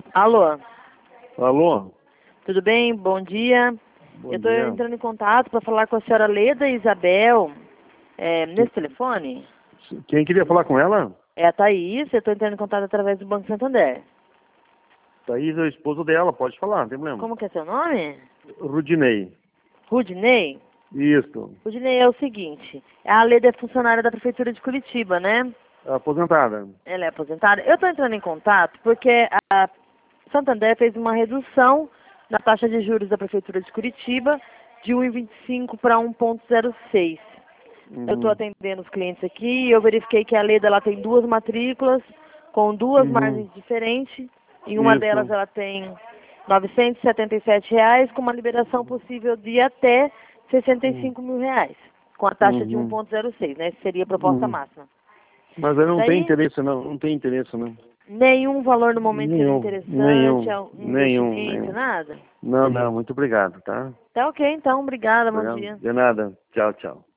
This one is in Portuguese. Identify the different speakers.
Speaker 1: Alô,
Speaker 2: Alô?
Speaker 1: tudo bem? Bom dia.
Speaker 2: Bom
Speaker 1: Eu estou
Speaker 2: dia.
Speaker 1: entrando em contato para falar com a senhora Leda Isabel, nesse telefone.
Speaker 2: Quem queria falar com ela?
Speaker 1: É a Thaís, eu estou entrando em contato através do Banco Santander.
Speaker 2: Thaís é o esposo dela, pode falar, não tem problema.
Speaker 1: Como que é seu nome?
Speaker 2: Rudinei.
Speaker 1: Rudinei?
Speaker 2: Isso.
Speaker 1: Rudinei, é o seguinte, a Leda é funcionária da Prefeitura de Curitiba, né?
Speaker 2: Aposentada.
Speaker 1: Ela é aposentada. Eu estou entrando em contato porque a Santander fez uma redução na taxa de juros da Prefeitura de Curitiba de 1,25 para 1,06. Eu estou atendendo os clientes aqui e eu verifiquei que a Leda ela tem duas matrículas com duas margens diferentes. Em uma delas
Speaker 2: Isso.
Speaker 1: ela tem R$ 977 com uma liberação possível de até R$ 65 mil, com a taxa de 1,06, né? Essa seria a proposta máxima.
Speaker 2: Mas ela não tem
Speaker 1: Daí,
Speaker 2: interesse não, não tem interesse não.
Speaker 1: nenhum valor no momento seria
Speaker 2: Nenhum,
Speaker 1: interessante,
Speaker 2: nenhum,
Speaker 1: investimento, nada?
Speaker 2: Não, muito obrigado, tá?
Speaker 1: Tá ok, então. Obrigada, bom dia.
Speaker 2: De nada. Tchau, tchau.